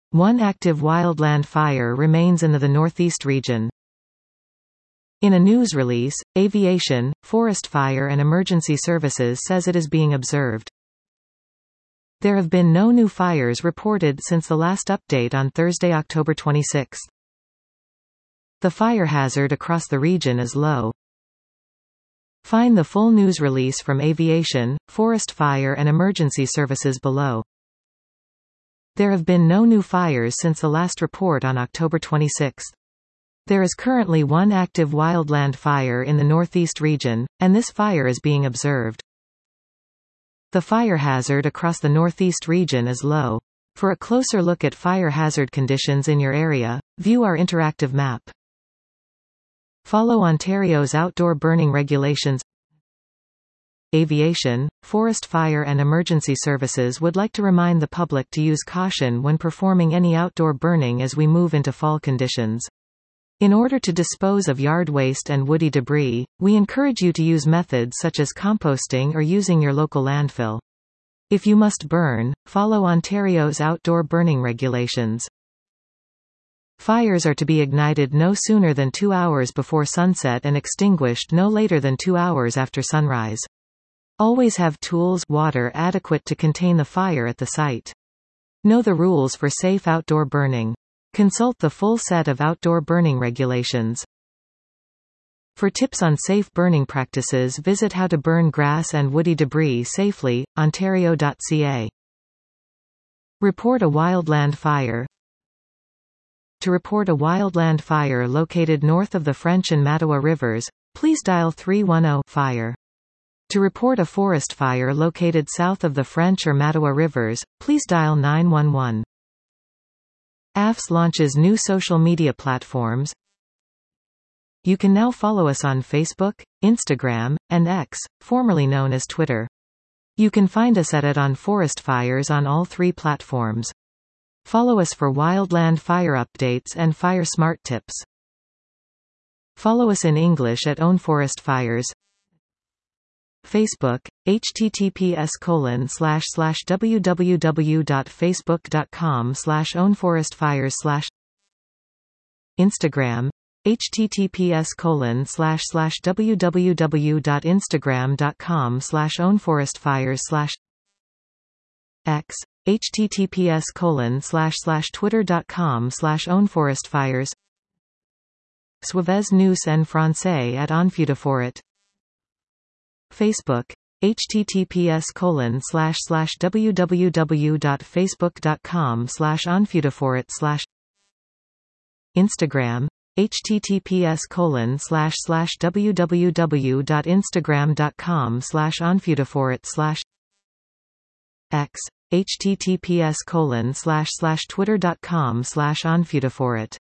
One active wildland fire remains in the northeast region. In a news release, Aviation, Forest Fire and Emergency Services says it is being observed. There have been no new fires reported since the last update on Thursday, October 26. The fire hazard across the region is low. Find the full news release from Aviation, Forest Fire and Emergency Services below. There have been no new fires since the last report on October 26. There is currently one active wildland fire in the northeast region, and this fire is being observed. The fire hazard across the northeast region is low. For a closer look at fire hazard conditions in your area, view our interactive map. Follow Ontario's outdoor burning regulations. Aviation, Forest Fire and Emergency Services would like to remind the public to use caution when performing any outdoor burning as we move into fall conditions. In order to dispose of yard waste and woody debris, we encourage you to use methods such as composting or using your local landfill. If you must burn, follow Ontario's outdoor burning regulations. Fires are to be ignited no sooner than 2 hours before sunset and extinguished no later than 2 hours after sunrise. Always have tools, water adequate to contain the fire at the site. Know the rules for safe outdoor burning. Consult the full set of outdoor burning regulations. For tips on safe burning practices, visit How to Burn Grass and Woody Debris Safely, ontario.ca. Report a wildland fire. To report a wildland fire located north of the French and Mattawa rivers, please dial 310-FIRE. To report a forest fire located south of the French or Mattawa rivers, please dial 911. AFS launches new social media platforms. You can now follow us on Facebook, Instagram, and X, formerly known as Twitter. You can find us at On Forest Fires on all 3 platforms. Follow us for wildland fire updates and fire smart tips. Follow us in English at Own Forest Fires. Facebook, https://www.facebook.com/ownforestfires/ Instagram, https://www.instagram.com/ownforestfires/ X, https://twitter.com/ownforestfires. Suivez nous en français at Onfudeforet. Facebook, https://www.facebook.com/onfudeforet/ Instagram, https://www.instagram.com/onfudeforet/ X, https://twitter.com/onfudeforet.